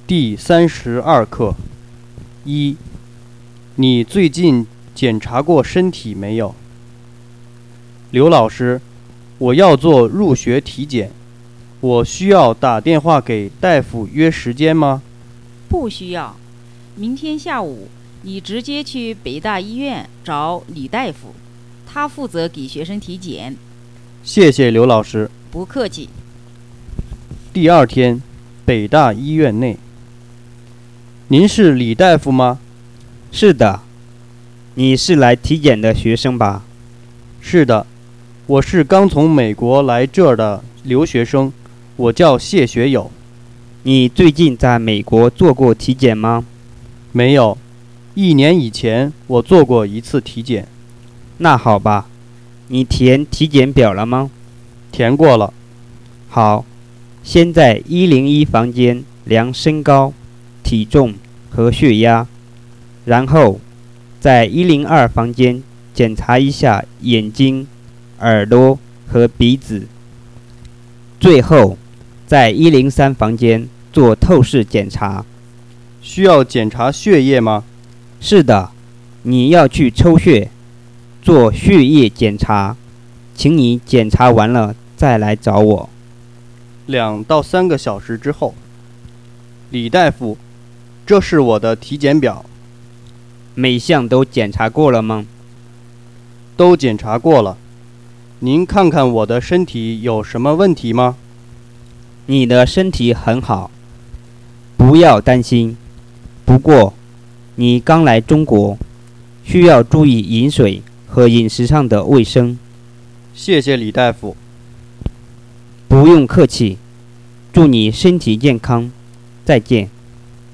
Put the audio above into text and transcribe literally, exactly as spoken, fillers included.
第三十二课：一、你最近检查过身体没有？刘老师，我要做入学体检，我需要打电话给大夫约时间吗？ 不需要，明天下午你直接去北大医院找李大夫，他负责给学生体检。 谢谢刘老师。 不客气。 第二天，北大医院内。您是李大夫吗？ 是的。你是来体检的学生吧？ 是的，我是刚从美国来这儿的留学生，我叫谢学友。 你最近在美国做过体检吗？ 没有，一年以前我做过一次体检。 那好吧，你填体检表了吗？ 填过了。 好，先在一零一房间量身高、体重和血压，然后在一零二房间检查一下眼睛、耳朵和鼻子，最后在一零三房间做透视检查。 需要检查血液吗？ 是的，你要去抽血，做血液检查，请你检查完了再来找我。 两到三个小时之后。李大夫，这是我的体检表。 每项都检查过了吗？ 都检查过了。您看看我的身体有什么问题吗？ 你的身体很好，不要担心。不过，你刚来中国，需要注意饮水和饮食上的卫生。 谢谢李大夫。 不用客气，祝你身体健康，再见。